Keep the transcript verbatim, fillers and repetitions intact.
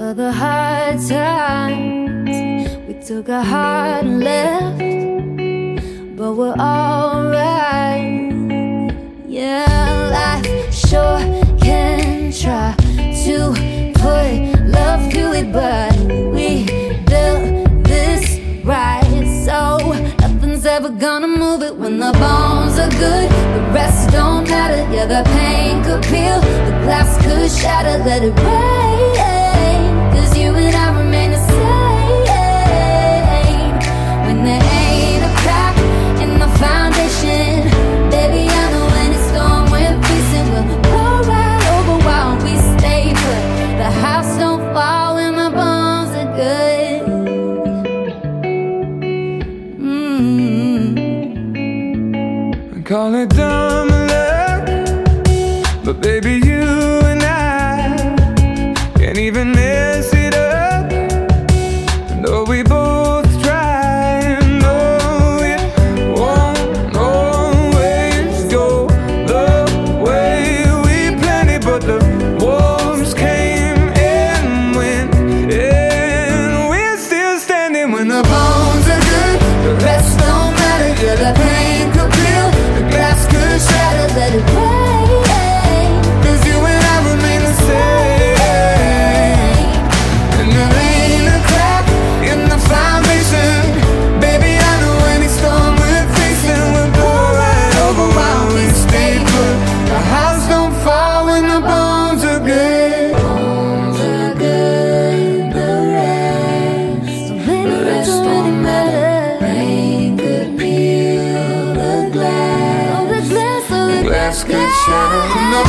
all the hard times. We took a hard left, but we're alright. Yeah, life sure can try to put love through it, but we built this right, so nothing's ever gonna move it. When the bones are good, the rest don't matter. Yeah, the pain could peel, the glass could shatter. Let it rain, 'cause you and I remain the same. When there ain't a crack in the foundation, baby, I know when it's storm we're facing, we'll pour right over while we stay put. The house don't fall when the bones are good. Mm-hmm. Call it dumb luck, but baby, you and I can't even mess it up. Though we both try, and know it won't always go the way we planned it. But the wolves came and went, and we're still standing. When the bones are good, the rest don't matter. Yeah, the pain could peel, the glass could shatter. Let it rain, 'cause you and I remain the same. And there ain't a crack in the foundation, baby, I know any storm we're facing, we'll pour right over while we stay put. The house don't fall when the bones are good. Bones are good, the rest, the rest don't matter. Rain could peel the glass, oh, the glass, oh, the Glass could shatter. And the